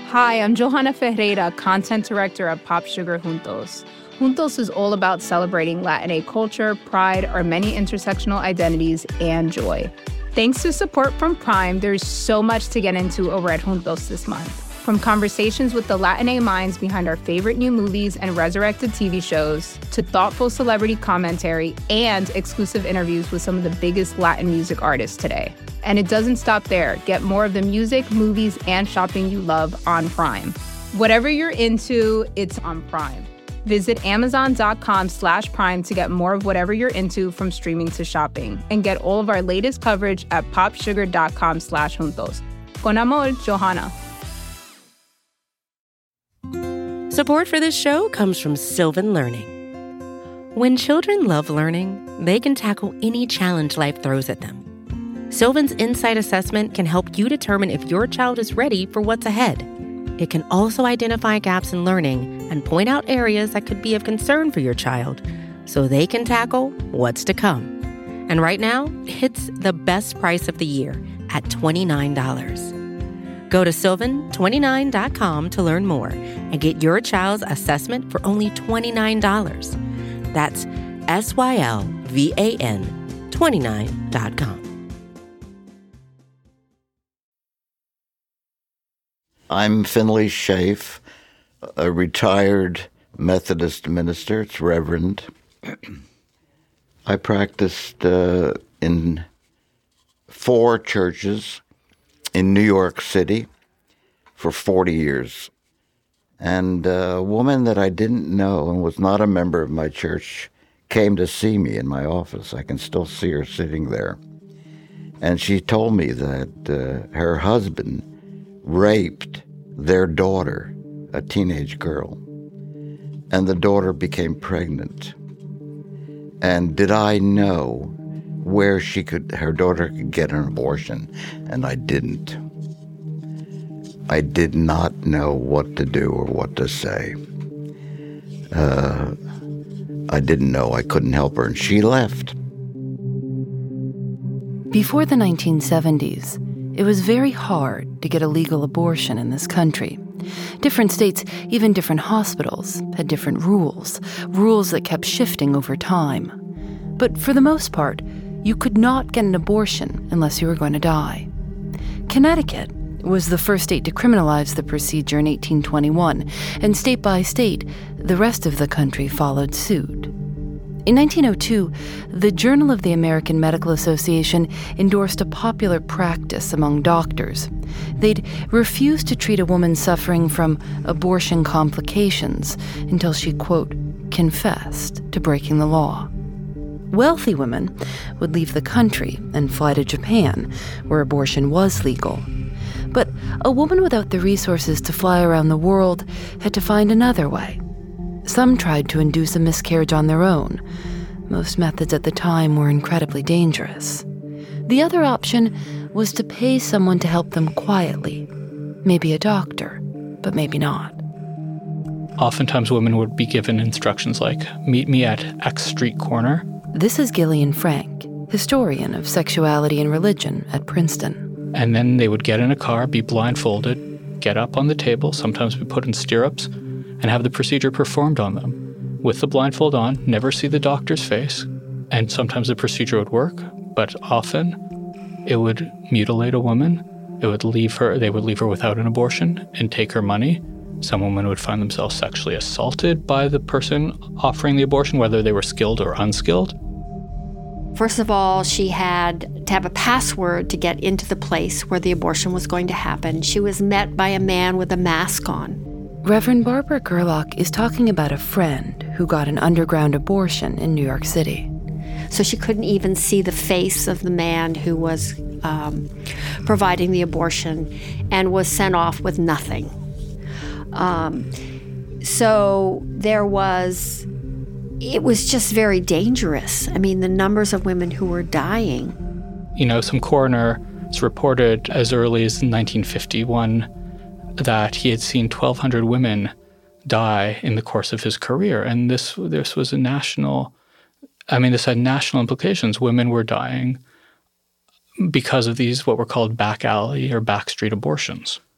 Hi, I'm Johanna Ferreira, content director at Pop Sugar Juntos. Juntos is all about celebrating Latinx culture, pride, our many intersectional identities, and joy. Thanks to support from Prime, there's so much to get into over at Juntos this month. From conversations with the Latinx minds behind our favorite new movies and resurrected TV shows, to thoughtful celebrity commentary and exclusive interviews with some of the biggest Latin music artists today. And it doesn't stop there. Get more of the music, movies, and shopping you love on Prime. Whatever you're into, it's on Prime. Visit Amazon.com/Prime to get more of whatever you're into, from streaming to shopping. And get all of our latest coverage at popsugar.com/juntos. Con amor, Johanna. Support for this show comes from Sylvan Learning. When children love learning, they can tackle any challenge life throws at them. Sylvan's Insight Assessment can help you determine if your child is ready for what's ahead. It can also identify gaps in learning and point out areas that could be of concern for your child so they can tackle what's to come. And right now, it's the best price of the year at $29. Go to sylvan29.com to learn more and get your child's assessment for only $29. That's SYLVAN29.com. I'm Finley Schaaf, a retired Methodist minister. It's Reverend. I practiced in 4 churches in New York City for 40 years. And a woman that I didn't know and was not a member of my church came to see me in my office. I can still see her sitting there. And she told me that her husband raped their daughter, a teenage girl, and the daughter became pregnant. And did I know where her daughter could get an abortion? And I didn't. I did not know what to do or what to say. I didn't know. I couldn't help her, and she left. Before the 1970s, it was very hard to get a legal abortion in this country. Different states, even different hospitals, had different rules that kept shifting over time. But for the most part, you could not get an abortion unless you were going to die. Connecticut was the first state to criminalize the procedure in 1821, and state by state, the rest of the country followed suit. In 1902, the Journal of the American Medical Association endorsed a popular practice among doctors. They'd refuse to treat a woman suffering from abortion complications until she, quote, confessed to breaking the law. Wealthy women would leave the country and fly to Japan, where abortion was legal. But a woman without the resources to fly around the world had to find another way. Some tried to induce a miscarriage on their own. Most methods at the time were incredibly dangerous. The other option was to pay someone to help them quietly. Maybe a doctor, but maybe not. Oftentimes women would be given instructions like, meet me at X street corner. This is Gillian Frank, historian of sexuality and religion at Princeton. And then they would get in a car, be blindfolded, get up on the table, sometimes be put in stirrups, and have the procedure performed on them. With the blindfold on, never see the doctor's face, and sometimes the procedure would work, but often it would mutilate a woman. They would leave her without an abortion and take her money. Some women would find themselves sexually assaulted by the person offering the abortion, whether they were skilled or unskilled. First of all, she had to have a password to get into the place where the abortion was going to happen. She was met by a man with a mask on. Reverend Barbara Gerlach is talking about a friend who got an underground abortion in New York City. So she couldn't even see the face of the man who was providing the abortion and was sent off with nothing. So it was just very dangerous. I mean, the numbers of women who were dying. Some coroners reported as early as 1951 that he had seen 1,200 women die in the course of his career. And this was this had national implications. Women were dying because of these what were called back alley or backstreet abortions.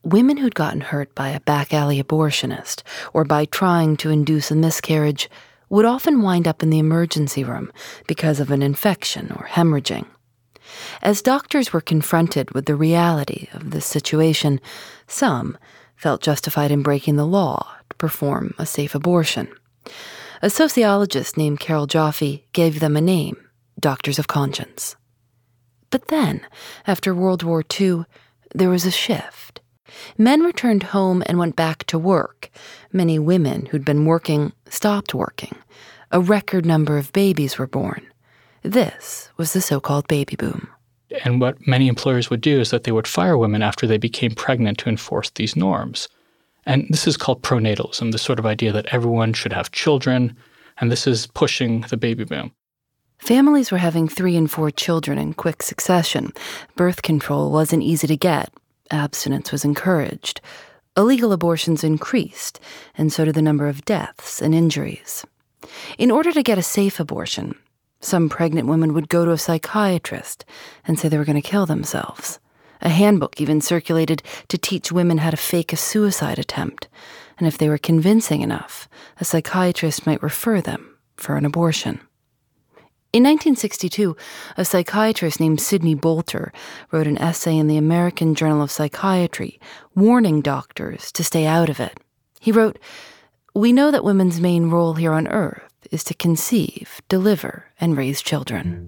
women who'd gotten hurt by a back alley abortionist or by trying to induce a miscarriage would often wind up in the emergency room because of an infection or hemorrhaging. As doctors were confronted with the reality of this situation, some felt justified in breaking the law to perform a safe abortion. A sociologist named Carol Joffe gave them a name, Doctors of Conscience. But then, after World War II, there was a shift. Men returned home and went back to work. Many women who'd been working stopped working. A record number of babies were born. This was the so-called baby boom. And what many employers would do is that they would fire women after they became pregnant to enforce these norms. And this is called pronatalism, the sort of idea that everyone should have children, and this is pushing the baby boom. Families were having 3 and 4 children in quick succession. Birth control wasn't easy to get. Abstinence was encouraged. Illegal abortions increased, and so did the number of deaths and injuries. In order to get a safe abortion, some pregnant women would go to a psychiatrist and say they were going to kill themselves. A handbook even circulated to teach women how to fake a suicide attempt, and if they were convincing enough, a psychiatrist might refer them for an abortion. In 1962, a psychiatrist named Sidney Bolter wrote an essay in the American Journal of Psychiatry warning doctors to stay out of it. He wrote, "We know that women's main role here on Earth is to conceive, deliver, and raise children."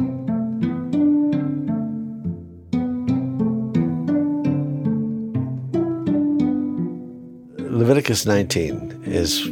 Leviticus 19 it's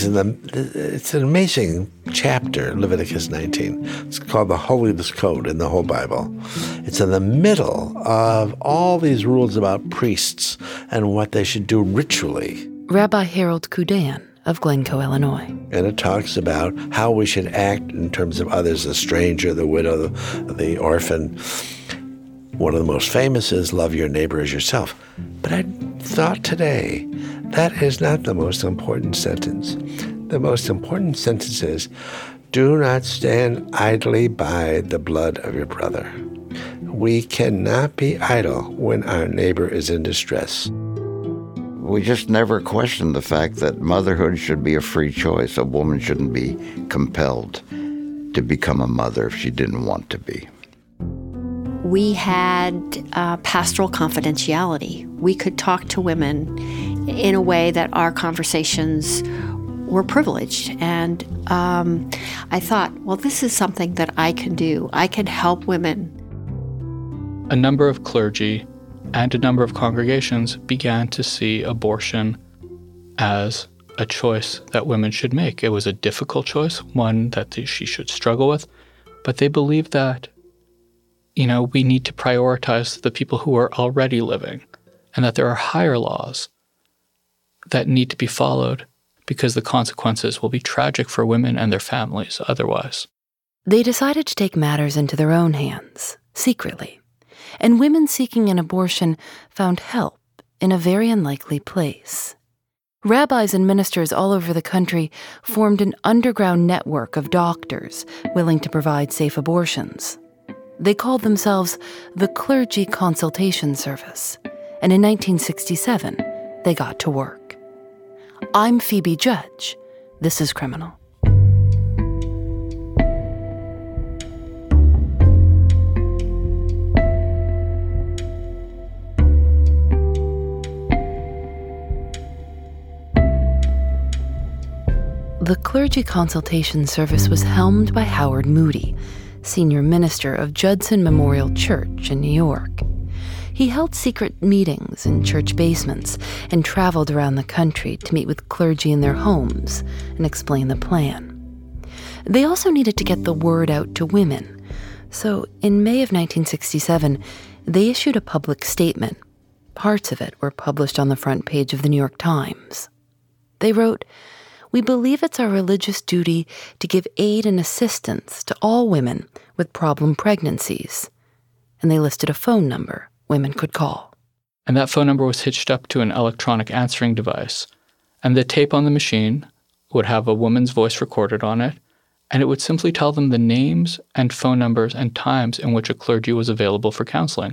an amazing chapter, Leviticus 19. It's called the Holiness Code in the whole Bible. It's in the middle of all these rules about priests and what they should do ritually. Rabbi Harold Kudan of Glencoe, Illinois. And it talks about how we should act in terms of others, the stranger, the widow, the orphan. One of the most famous is love your neighbor as yourself. But I thought today, that is not the most important sentence. The most important sentence is, do not stand idly by the blood of your brother. We cannot be idle when our neighbor is in distress. We just never questioned the fact that motherhood should be a free choice. A woman shouldn't be compelled to become a mother if she didn't want to be. We had pastoral confidentiality. We could talk to women in a way that our conversations were privileged. And I thought, well, this is something that I can do. I can help women. A number of clergy and a number of congregations began to see abortion as a choice that women should make. It was a difficult choice, one that she should struggle with, but they believed that, we need to prioritize the people who are already living, and that there are higher laws that need to be followed because the consequences will be tragic for women and their families otherwise. They decided to take matters into their own hands, secretly, and women seeking an abortion found help in a very unlikely place. Rabbis and ministers all over the country formed an underground network of doctors willing to provide safe abortions. They called themselves the Clergy Consultation Service, and in 1967, they got to work. I'm Phoebe Judge. This is Criminal. The Clergy Consultation Service was helmed by Howard Moody, senior minister of Judson Memorial Church in New York. He held secret meetings in church basements and traveled around the country to meet with clergy in their homes and explain the plan. They also needed to get the word out to women. So in May of 1967, they issued a public statement. Parts of it were published on the front page of the New York Times. They wrote, "We believe it's our religious duty to give aid and assistance to all women with problem pregnancies." And they listed a phone number women could call. And that phone number was hitched up to an electronic answering device. And the tape on the machine would have a woman's voice recorded on it, and it would simply tell them the names and phone numbers and times in which a clergy was available for counseling.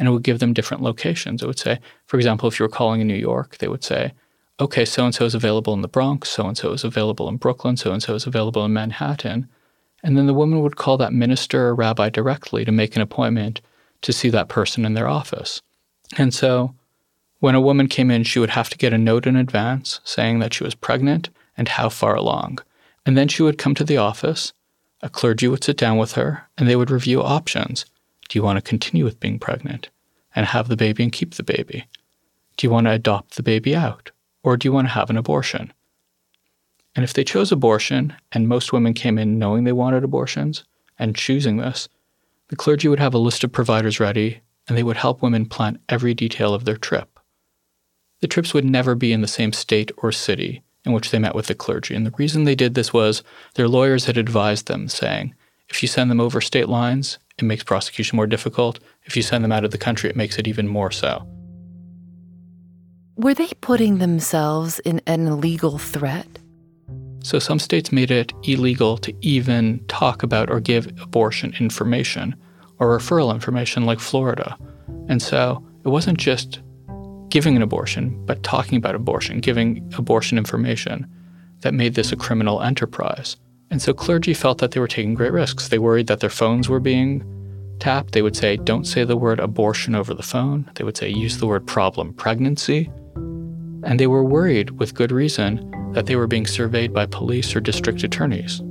and it would give them different locations. It would say, for example, if you were calling in New York, they would say, okay, so-and-so is available in the Bronx, so-and-so is available in Brooklyn, so-and-so is available in Manhattan. And then the woman would call that minister or rabbi directly to make an appointment to see that person in their office. And so when a woman came in, she would have to get a note in advance saying that she was pregnant and how far along. And then she would come to the office, a clergy would sit down with her, and they would review options. Do you want to continue with being pregnant and have the baby and keep the baby? Do you want to adopt the baby out? Or do you want to have an abortion? And if they chose abortion, and most women came in knowing they wanted abortions and choosing this, the clergy would have a list of providers ready, and they would help women plan every detail of their trip. The trips would never be in the same state or city in which they met with the clergy, and the reason they did this was their lawyers had advised them, saying, if you send them over state lines, it makes prosecution more difficult. If you send them out of the country, it makes it even more so. Were they putting themselves in an illegal threat? So some states made it illegal to even talk about or give abortion information or referral information, like Florida. And so it wasn't just giving an abortion, but talking about abortion, giving abortion information that made this a criminal enterprise. And so clergy felt that they were taking great risks. They worried that their phones were being tapped. They would say, don't say the word abortion over the phone. They would say, use the word problem pregnancy. And they were worried, with good reason, that they were being surveyed by police or district attorneys.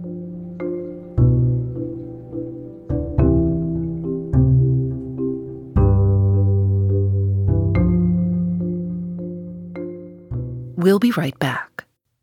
We'll be right back.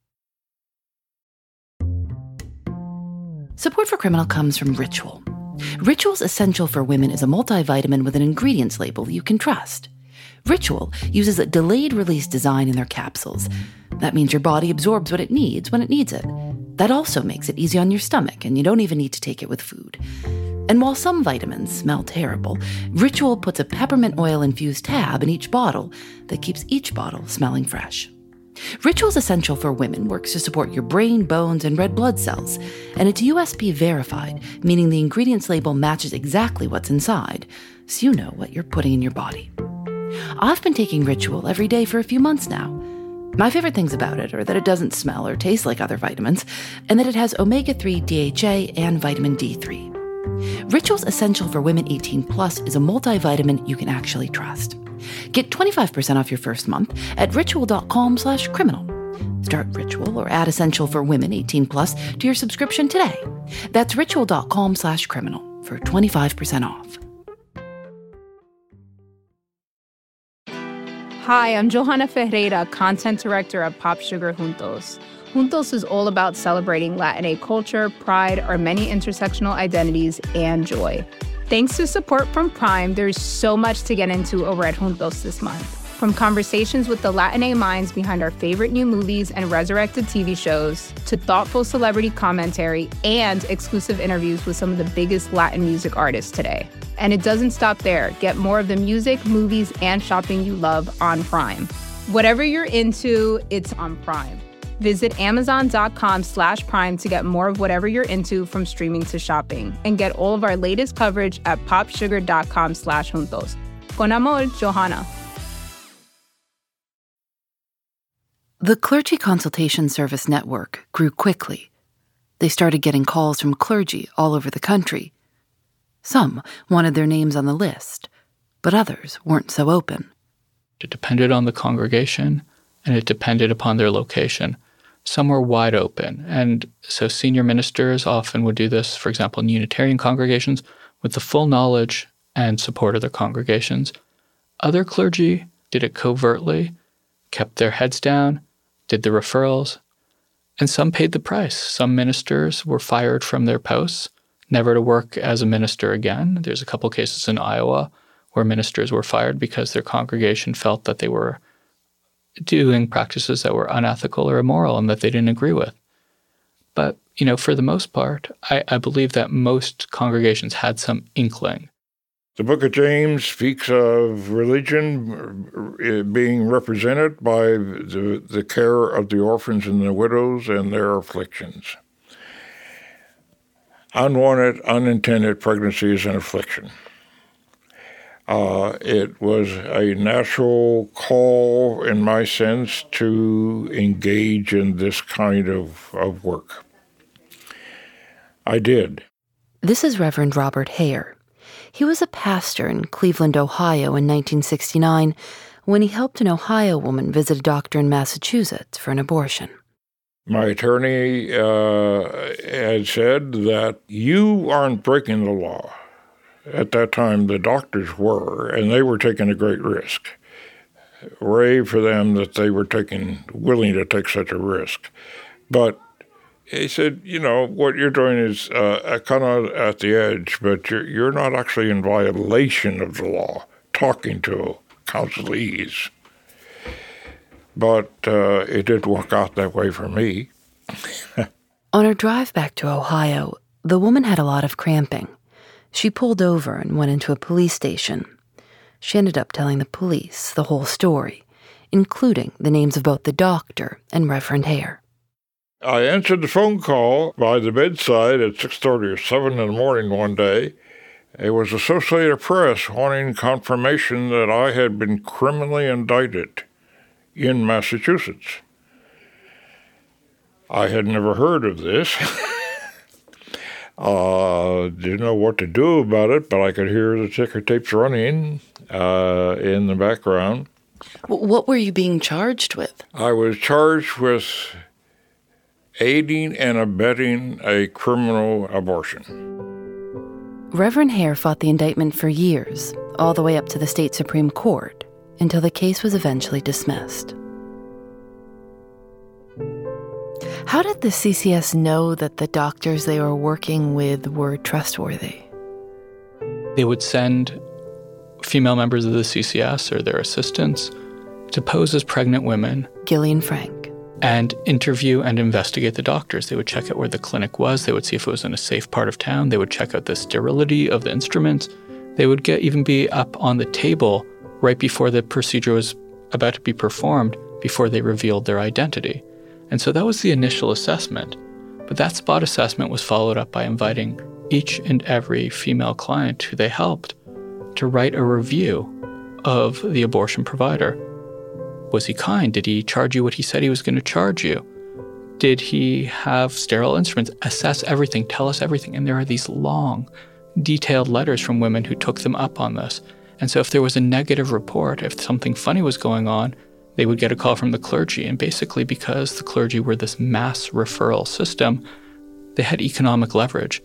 Support for Criminal comes from Ritual. Ritual's Essential for Women is a multivitamin with an ingredients label you can trust. Ritual uses a delayed-release design in their capsules. That means your body absorbs what it needs when it needs it. That also makes it easy on your stomach, and you don't even need to take it with food. And while some vitamins smell terrible, Ritual puts a peppermint oil-infused tab in each bottle that keeps each bottle smelling fresh. Ritual's Essential for Women works to support your brain, bones, and red blood cells, and it's USP verified, meaning the ingredients label matches exactly what's inside, so you know what you're putting in your body. I've been taking Ritual every day for a few months now. My favorite things about it are that it doesn't smell or taste like other vitamins, and that it has omega-3 DHA and vitamin D3. Ritual's Essential for Women 18 Plus is a multivitamin you can actually trust. Get 25% off your first month at ritual.com/criminal. Start Ritual or add Essential for Women 18 Plus to your subscription today. That's ritual.com/criminal for 25% off. Hi, I'm Johanna Ferreira, Content Director at Pop Sugar Juntos. Juntos is all about celebrating Latinx culture, pride, our many intersectional identities, and joy. Thanks to support from Prime, there's so much to get into over at Juntos this month. From conversations with the Latinx minds behind our favorite new movies and resurrected TV shows, to thoughtful celebrity commentary and exclusive interviews with some of the biggest Latin music artists today. And it doesn't stop there. Get more of the music, movies, and shopping you love on Prime. Whatever you're into, it's on Prime. Visit Amazon.com/Prime to get more of whatever you're into, from streaming to shopping. And get all of our latest coverage at popsugar.com/juntos. Con amor, Johanna. The Clergy Consultation Service Network grew quickly. They started getting calls from clergy all over the country. Some wanted their names on the list, but others weren't so open. It depended on the congregation, and it depended upon their location. Some were wide open, and so senior ministers often would do this, for example, in Unitarian congregations, with the full knowledge and support of their congregations. Other clergy did it covertly, kept their heads down, did the referrals, and some paid the price. Some ministers were fired from their posts, never to work as a minister again. There's a couple cases in Iowa where ministers were fired because their congregation felt that they were doing practices that were unethical or immoral and that they didn't agree with. But, for the most part, I believe that most congregations had some inkling. The Book of James speaks of religion being represented by the care of the orphans and the widows and their afflictions. Unwanted, unintended pregnancy is an affliction. It was a natural call, in my sense, to engage in this kind of work. I did. This is Reverend Robert Hare. He was a pastor in Cleveland, Ohio in 1969 when he helped an Ohio woman visit a doctor in Massachusetts for an abortion. My attorney had said that you aren't breaking the law. At that time, the doctors were, and they were taking a great risk. Hooray for them that they were willing to take such a risk. But he said, what you're doing is kind of at the edge, but you're not actually in violation of the law, talking to counselees. But it did work out that way for me. On her drive back to Ohio, the woman had a lot of cramping. She pulled over and went into a police station. She ended up telling the police the whole story, including the names of both the doctor and Reverend Hare. I answered the phone call by the bedside at 6:30 or 7 in the morning one day. It was Associated Press wanting confirmation that I had been criminally indicted in Massachusetts. I had never heard of this. Didn't know what to do about it, but I could hear the ticker tapes running in the background. What were you being charged with? I was charged with aiding and abetting a criminal abortion. Reverend Hare fought the indictment for years, all the way up to the state Supreme Court, until the case was eventually dismissed. How did the CCS know that the doctors they were working with were trustworthy? They would send female members of the CCS or their assistants to pose as pregnant women. Gillian Frank. And interview and investigate the doctors. They would check out where the clinic was. They would see if it was in a safe part of town. They would check out the sterility of the instruments. They would even be up on the table right before the procedure was about to be performed, before they revealed their identity. And so that was the initial assessment. But that spot assessment was followed up by inviting each and every female client who they helped to write a review of the abortion provider. Was he kind? Did he charge you what he said he was going to charge you? Did he have sterile instruments? Assess everything. Tell us everything. And there are these long, detailed letters from women who took them up on this. And so if there was a negative report, if something funny was going on, they would get a call from the clergy. And basically, because the clergy were this mass referral system, they had economic leverage.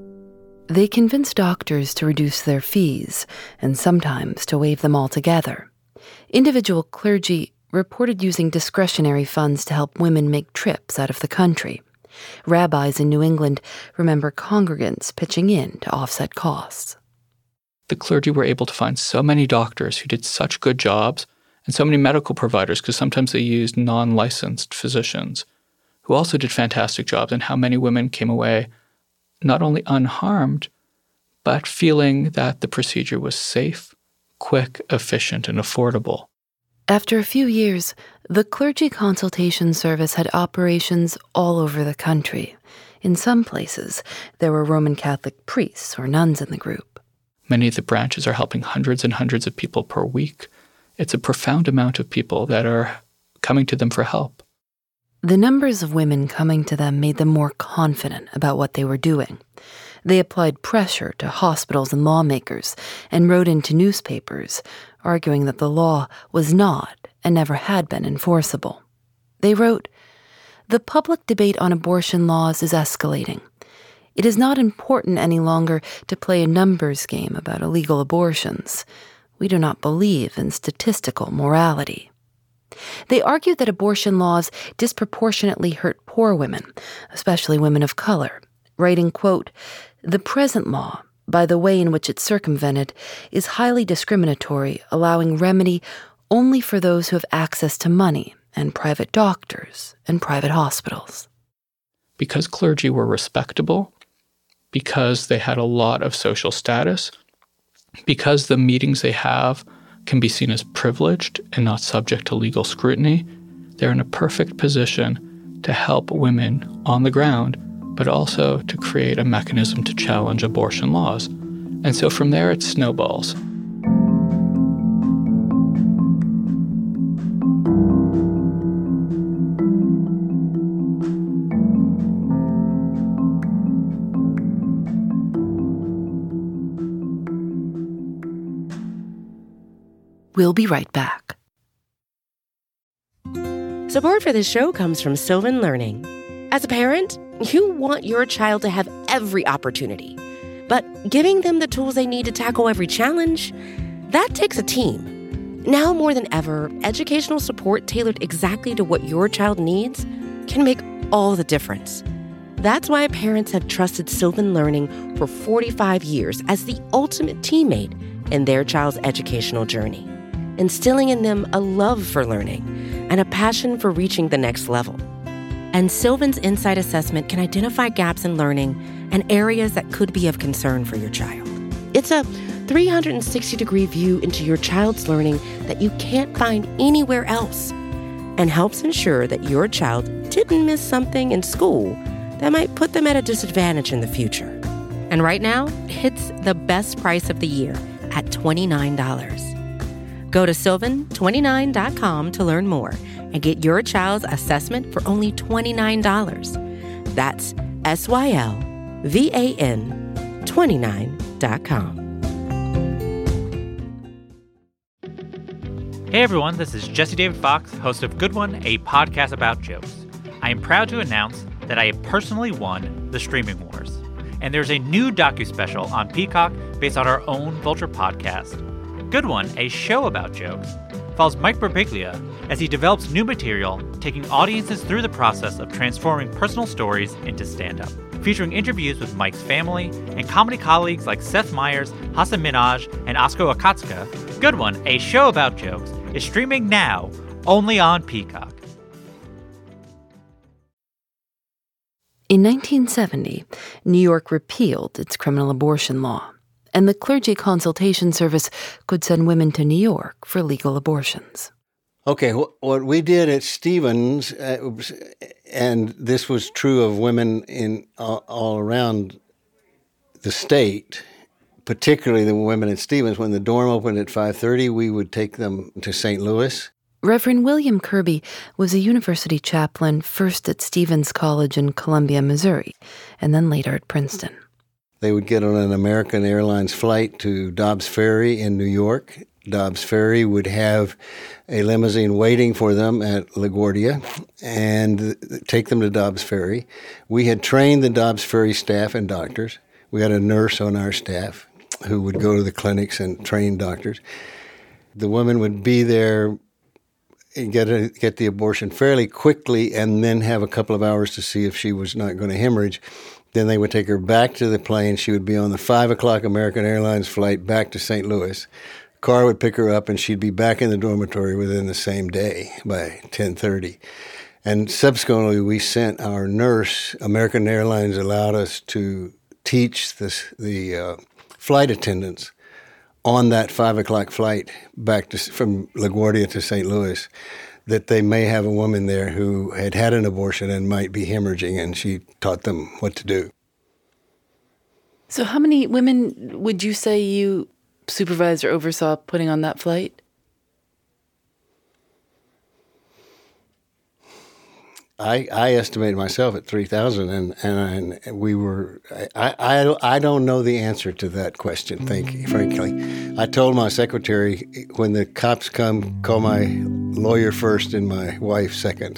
They convinced doctors to reduce their fees and sometimes to waive them altogether. Individual clergy reported using discretionary funds to help women make trips out of the country. Rabbis in New England remember congregants pitching in to offset costs. The clergy were able to find so many doctors who did such good jobs, and so many medical providers, because sometimes they used non-licensed physicians, who also did fantastic jobs, and how many women came away not only unharmed, but feeling that the procedure was safe, quick, efficient, and affordable. After a few years, the clergy consultation service had operations all over the country. In some places, there were Roman Catholic priests or nuns in the group. Many of the branches are helping hundreds and hundreds of people per week. It's a profound amount of people that are coming to them for help. The numbers of women coming to them made them more confident about what they were doing. They applied pressure to hospitals and lawmakers and wrote into newspapers, arguing that the law was not and never had been enforceable. They wrote, "The public debate on abortion laws is escalating. It is not important any longer to play a numbers game about illegal abortions. We do not believe in statistical morality." They argued that abortion laws disproportionately hurt poor women, especially women of color, writing, quote, "The present law, by the way in which it's circumvented, is highly discriminatory, allowing remedy only for those who have access to money and private doctors and private hospitals." Because clergy were respectable, because they had a lot of social status, because the meetings they have can be seen as privileged and not subject to legal scrutiny, they're in a perfect position to help women on the ground, but also to create a mechanism to challenge abortion laws. And so from there, it snowballs. We'll be right back. Support for this show comes from Sylvan Learning. As a parent, you want your child to have every opportunity, but giving them the tools they need to tackle every challenge, that takes a team. Now more than ever, educational support tailored exactly to what your child needs can make all the difference. That's why parents have trusted Sylvan Learning for 45 years as the ultimate teammate in their child's educational journey, instilling in them a love for learning and a passion for reaching the next level. And Sylvan's Insight Assessment can identify gaps in learning and areas that could be of concern for your child. It's a 360-degree view into your child's learning that you can't find anywhere else, and helps ensure that your child didn't miss something in school that might put them at a disadvantage in the future. And right now, it's the best price of the year at $29. Go to sylvan29.com to learn more and get your child's assessment for only $29. That's SYLVAN29.com. Hey everyone, this is Jesse David Fox, host of Good One, a podcast about jokes. I am proud to announce that I have personally won the Streaming Wars. And there's a new docu-special on Peacock based on our own Vulture podcast. Good One, a show about jokes, follows Mike Birbiglia as he develops new material, taking audiences through the process of transforming personal stories into stand-up. Featuring interviews with Mike's family and comedy colleagues like Seth Meyers, Hasan Minhaj, and Asko Akatsuka, Good One, a show about jokes, is streaming now only on Peacock. In 1970, New York repealed its criminal abortion law, and the Clergy Consultation Service could send women to New York for legal abortions. Okay, what we did at Stevens, and this was true of women in all around the state, particularly the women at Stevens, when the dorm opened at 5:30, we would take them to St. Louis. Reverend William Kirby was a university chaplain first at Stevens College in Columbia, Missouri, and then later at Princeton. They would get on an American Airlines flight to Dobbs Ferry in New York. Dobbs Ferry would have a limousine waiting for them at LaGuardia and take them to Dobbs Ferry. We had trained the Dobbs Ferry staff and doctors. We had a nurse on our staff who would go to the clinics and train doctors. The woman would be there and get the abortion fairly quickly and then have a couple of hours to see if she was not going to hemorrhage. Then they would take her back to the plane. She would be on the 5 o'clock American Airlines flight back to St. Louis. Car would pick her up, and she'd be back in the dormitory within the same day by 10:30. And subsequently, we sent our nurse. American Airlines allowed us to teach the flight attendants on that 5 o'clock flight back from LaGuardia to St. Louis that they may have a woman there who had had an abortion and might be hemorrhaging, and she taught them what to do. So how many women would you say you supervised or oversaw putting on that flight? I estimated myself at 3,000, and we were. I don't know the answer to that question. Frankly, I told my secretary, when the cops come, call my lawyer first and my wife second.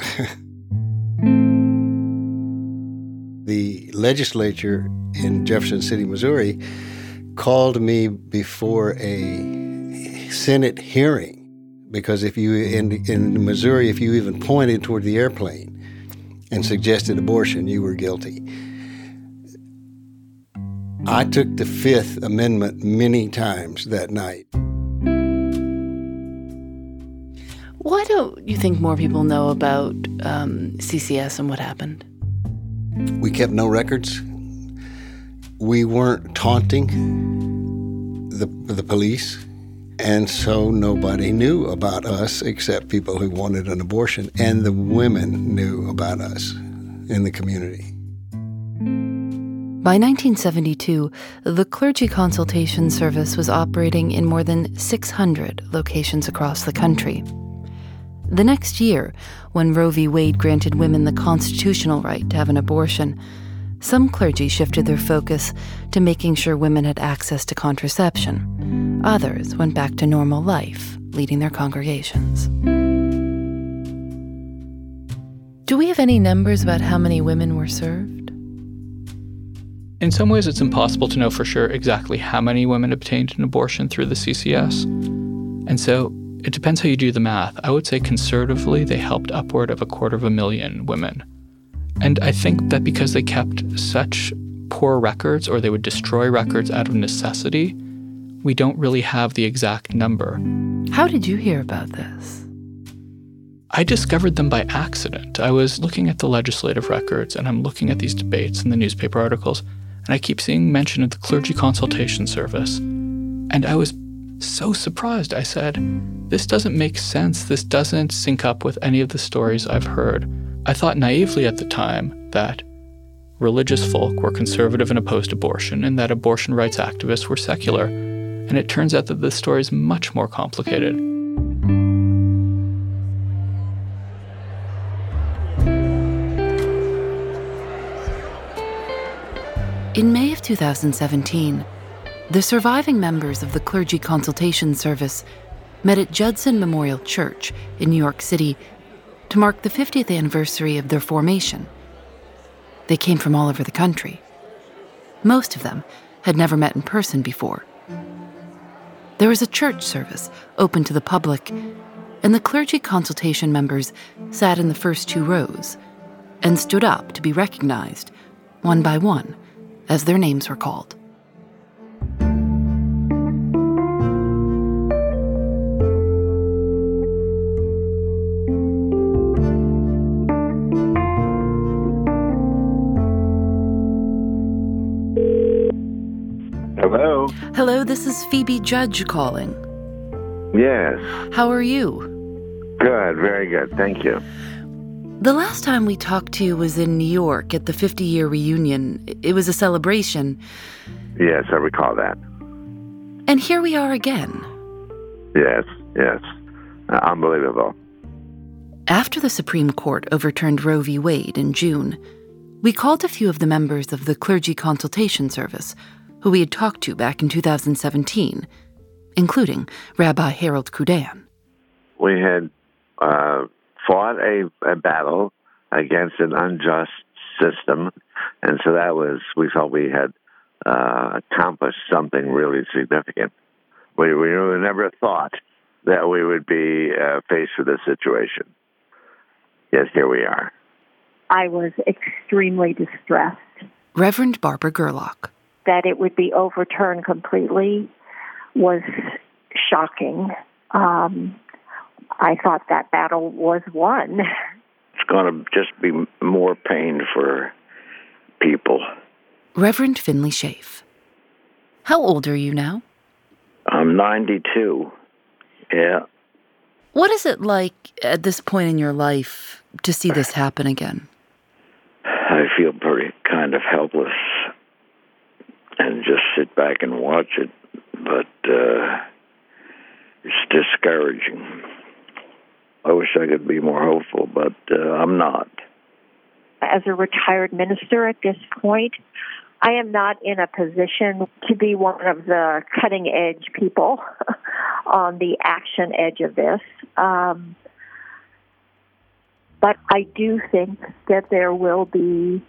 The legislature in Jefferson City, Missouri, called me before a Senate hearing because if you in Missouri, if you even pointed toward the airplane and suggested abortion, you were guilty. I took the Fifth Amendment many times that night. Why don't you think more people know about CCS and what happened? We kept no records. We weren't taunting the police, and so nobody knew about us except people who wanted an abortion, and the women knew about us in the community. By 1972, the Clergy Consultation Service was operating in more than 600 locations across the country. The next year, when Roe v. Wade granted women the constitutional right to have an abortion, some clergy shifted their focus to making sure women had access to contraception, Others went back to normal life, leading their congregations. Do we have any numbers about how many women were served? In some ways, it's impossible to know for sure exactly how many women obtained an abortion through the CCS. And so it depends how you do the math. I would say conservatively, they helped upward of 250,000 women. And I think that because they kept such poor records, or they would destroy records out of necessity, we don't really have the exact number. How did you hear about this? I discovered them by accident. I was looking at the legislative records, and I'm looking at these debates and the newspaper articles, and I keep seeing mention of the clergy consultation service. And I was so surprised. I said, this doesn't make sense. This doesn't sync up with any of the stories I've heard. I thought naively at the time that religious folk were conservative and opposed abortion, and that abortion rights activists were secular. And it turns out that the story is much more complicated. In May of 2017, the surviving members of the Clergy Consultation Service met at Judson Memorial Church in New York City to mark the 50th anniversary of their formation. They came from all over the country. Most of them had never met in person before. There was a church service open to the public, and the clergy consultation members sat in the first 2 rows and stood up to be recognized, one by one, as their names were called. Hello? Hello, this is Phoebe Judge calling. Yes. How are you? Good, very good. Thank you. The last time we talked to you was in New York at the 50-year reunion. It was a celebration. Yes, I recall that. And here we are again. Yes. Unbelievable. After the Supreme Court overturned Roe v. Wade in June, we called a few of the members of the Clergy Consultation Service who we had talked to back in 2017, including Rabbi Harold Kudan. We had fought a battle against an unjust system, and so we felt we had accomplished something really significant. We never thought that we would be faced with this situation. Yes, here we are. I was extremely distressed. Reverend Barbara Gerlach. That it would be overturned completely was shocking. I thought that battle was won. It's going to just be more pain for people. Reverend Finley Schaaf. How old are you now? I'm 92. Yeah. What is it like at this point in your life to see this happen again? I feel pretty kind of helpless and just sit back and watch it, but it's discouraging. I wish I could be more hopeful, but I'm not. As a retired minister at this point, I am not in a position to be one of the cutting-edge people on the action edge of this. But I do think that there will be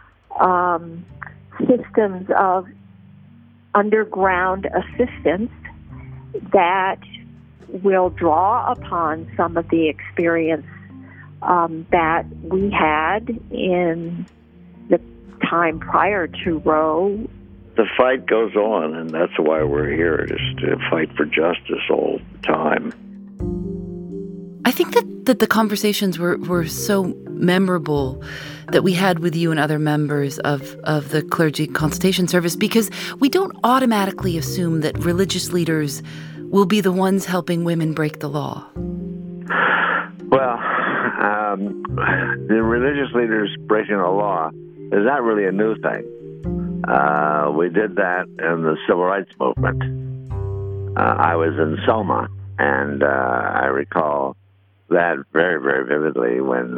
systems of underground assistance that will draw upon some of the experience that we had in the time prior to Roe. The fight goes on, and that's why we're here, is to fight for justice all the time. I think that the conversations were so memorable that we had with you and other members of the Clergy Consultation Service, because we don't automatically assume that religious leaders will be the ones helping women break the law. Well, the religious leaders breaking the law is not really a new thing. We did that in the Civil Rights Movement. I was in Selma, and I recall that very, very vividly when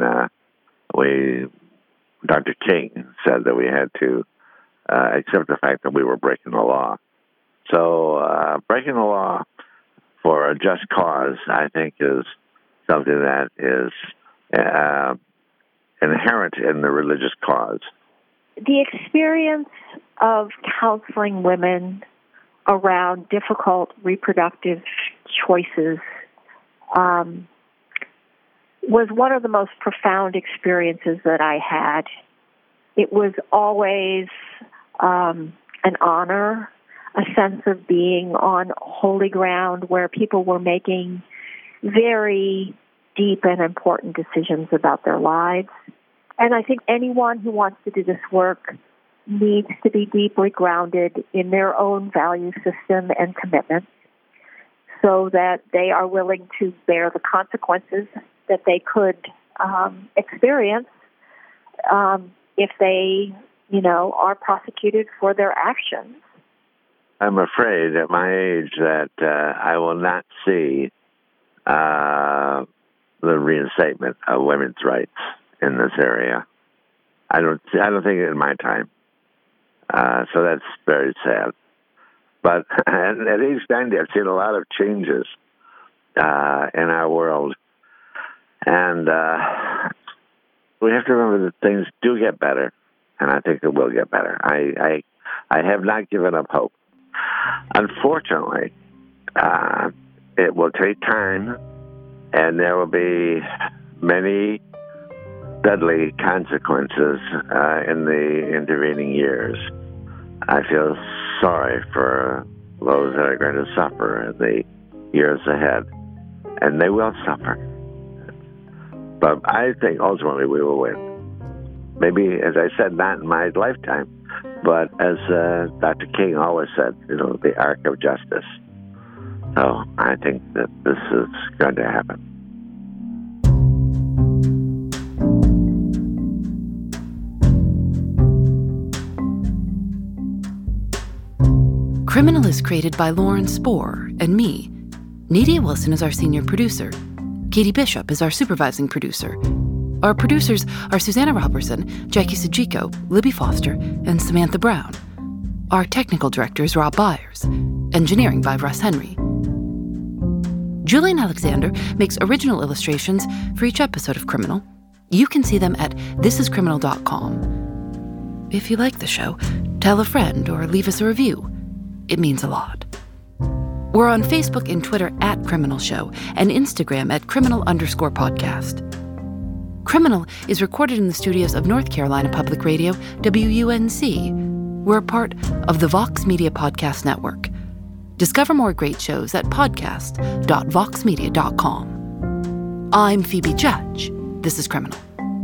Dr. King said that we had to accept the fact that we were breaking the law. So breaking the law for a just cause, I think, is something that is inherent in the religious cause. The experience of counseling women around difficult reproductive choices was one of the most profound experiences that I had. It was always an honor, a sense of being on holy ground where people were making very deep and important decisions about their lives. And I think anyone who wants to do this work needs to be deeply grounded in their own value system and commitments so that they are willing to bear the consequences that they could experience if they, are prosecuted for their actions. I'm afraid at my age that I will not see the reinstatement of women's rights in this area. I don't think in my time. So that's very sad. But at age 90, I've seen a lot of changes in our world. And we have to remember that things do get better, and I think it will get better. I have not given up hope. Unfortunately, it will take time, and there will be many deadly consequences in the intervening years. I feel sorry for those that are going to suffer in the years ahead, and they will suffer. But I think ultimately we will win. Maybe, as I said, not in my lifetime, but as Dr. King always said, the arc of justice. So I think that this is going to happen. Criminal is created by Lauren Spohr and me. Nadia Wilson is our senior producer. Katie Bishop is our supervising producer. Our producers are Susanna Robertson, Jackie Sajiko, Libby Foster, and Samantha Brown. Our technical director is Rob Byers. Engineering by Russ Henry. Julian Alexander makes original illustrations for each episode of Criminal. You can see them at thisiscriminal.com. If you like the show, tell a friend or leave us a review. It means a lot. We're on Facebook and Twitter at Criminal Show and Instagram at Criminal_podcast. Criminal is recorded in the studios of North Carolina Public Radio, WUNC. We're a part of the Vox Media Podcast Network. Discover more great shows at podcast.voxmedia.com. I'm Phoebe Judge. This is Criminal.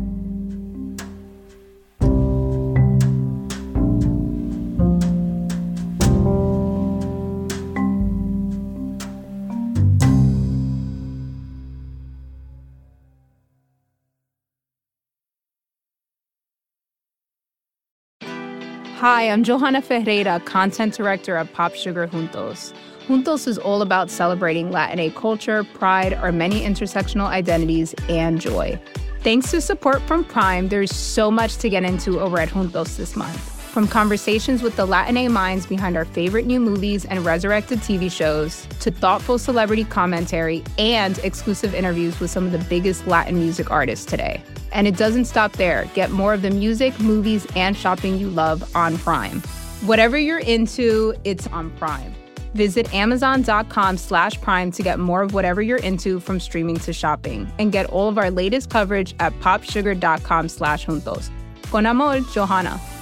Hi, I'm Johanna Ferreira, Content Director at Pop Sugar Juntos. Juntos is all about celebrating Latinx culture, pride, our many intersectional identities, and joy. Thanks to support from Prime, there's so much to get into over at Juntos this month. From conversations with the Latinx minds behind our favorite new movies and resurrected TV shows, to thoughtful celebrity commentary and exclusive interviews with some of the biggest Latin music artists today. And it doesn't stop there. Get more of the music, movies, and shopping you love on Prime. Whatever you're into, it's on Prime. Visit Amazon.com/Prime to get more of whatever you're into, from streaming to shopping. And get all of our latest coverage at popsugar.com/juntos. Con amor, Johanna.